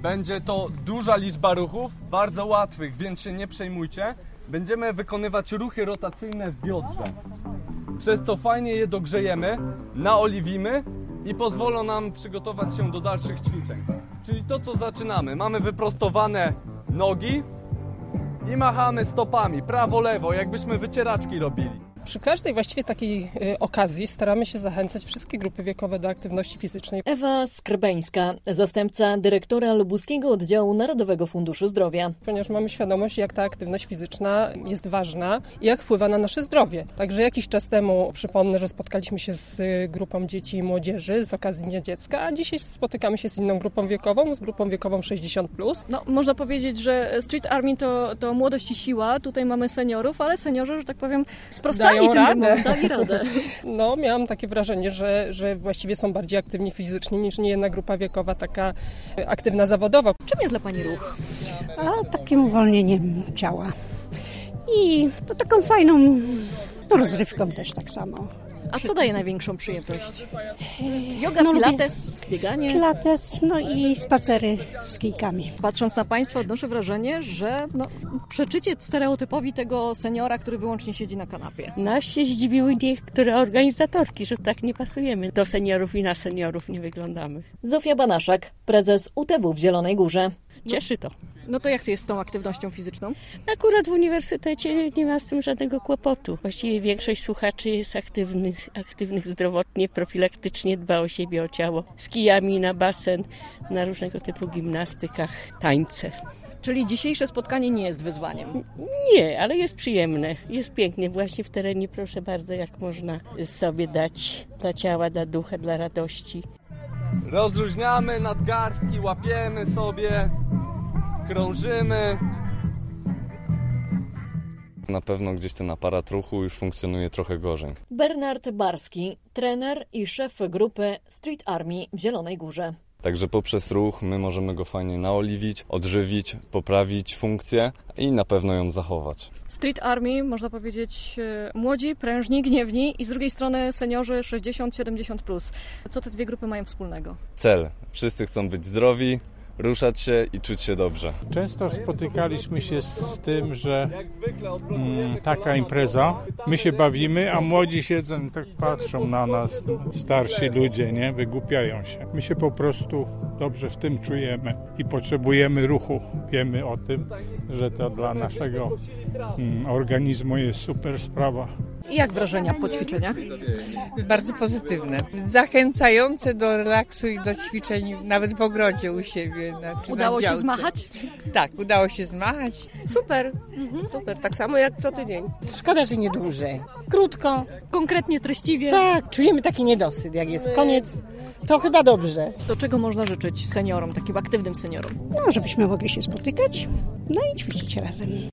Będzie to duża liczba ruchów, bardzo łatwych, więc się nie przejmujcie. Będziemy wykonywać ruchy rotacyjne w biodrze, przez co fajnie je dogrzejemy, naoliwimy i pozwolą nam przygotować się do dalszych ćwiczeń. Czyli to, co zaczynamy. Mamy wyprostowane nogi i machamy stopami, prawo, lewo, jakbyśmy wycieraczki robili. Przy każdej właściwie takiej okazji staramy się zachęcać wszystkie grupy wiekowe do aktywności fizycznej. Ewa Skrbeńska, zastępca dyrektora Lubuskiego Oddziału Narodowego Funduszu Zdrowia. Ponieważ mamy świadomość, jak ta aktywność fizyczna jest ważna i jak wpływa na nasze zdrowie. Także jakiś czas temu, przypomnę, że spotkaliśmy się z grupą dzieci i młodzieży z okazji Dnia Dziecka, a dzisiaj spotykamy się z inną grupą wiekową, z grupą wiekową 60+. No, można powiedzieć, że Street Army to młodość i siła. Tutaj mamy seniorów, ale seniorzy, że tak powiem, sprostali dali radę. No, miałam takie wrażenie, że właściwie są bardziej aktywni fizycznie niż niejedna grupa wiekowa taka aktywna zawodowo. Czym jest dla Pani ruch? Takim uwolnieniem ciała. I taką fajną rozrywką też tak samo. A co daje największą przyjemność? Joga, pilates, bieganie? Pilates, i spacery z kijkami. Patrząc na Państwa, odnoszę wrażenie, że przeczycie stereotypowi tego seniora, który wyłącznie siedzi na kanapie. Nas się zdziwiły niektóre organizatorki, że tak nie pasujemy do seniorów i na seniorów nie wyglądamy. Zofia Banaszak, prezes UTW w Zielonej Górze. Cieszy to. No to jak to jest z tą aktywnością fizyczną? Akurat w uniwersytecie nie ma z tym żadnego kłopotu. Właściwie większość słuchaczy jest aktywnych zdrowotnie, profilaktycznie, dba o siebie, o ciało. Z kijami na basen, na różnego typu gimnastykach, tańce. Czyli dzisiejsze spotkanie nie jest wyzwaniem? Nie, ale jest przyjemne. Jest pięknie. Właśnie w terenie, proszę bardzo, jak można sobie dać dla ciała, dla ducha, dla radości. Rozluźniamy nadgarstki, łapiemy sobie, krążymy. Na pewno gdzieś ten aparat ruchu już funkcjonuje trochę gorzej. Bernard Barski, trener i szef grupy Street Army w Zielonej Górze. Także poprzez ruch my możemy go fajnie naoliwić, odżywić, poprawić funkcję i na pewno ją zachować. Street Army, można powiedzieć, młodzi, prężni, gniewni i z drugiej strony seniorzy 60-70+. Co te dwie grupy mają wspólnego? Cel. Wszyscy chcą być zdrowi, ruszać się i czuć się dobrze. Często spotykaliśmy się z tym, że taka impreza, my się bawimy, a młodzi siedzą, tak patrzą na nas, starsi ludzie, nie? Wygłupiają się. My się po prostu dobrze w tym czujemy i potrzebujemy ruchu. Wiemy o tym, że to dla naszego organizmu jest super sprawa. I jak wrażenia po ćwiczeniach? Bardzo pozytywne. Zachęcające do relaksu i do ćwiczeń nawet w ogrodzie u siebie. Udało się zmachać? Tak, udało się zmachać. Super, super, tak samo jak co tydzień. Szkoda, że nie dłużej. Krótko. Konkretnie, treściwie. Tak, czujemy taki niedosyt. Jak jest koniec, to chyba dobrze. Do czego można życzyć seniorom, takim aktywnym seniorom? Żebyśmy mogli się spotykać, i ćwiczyć razem.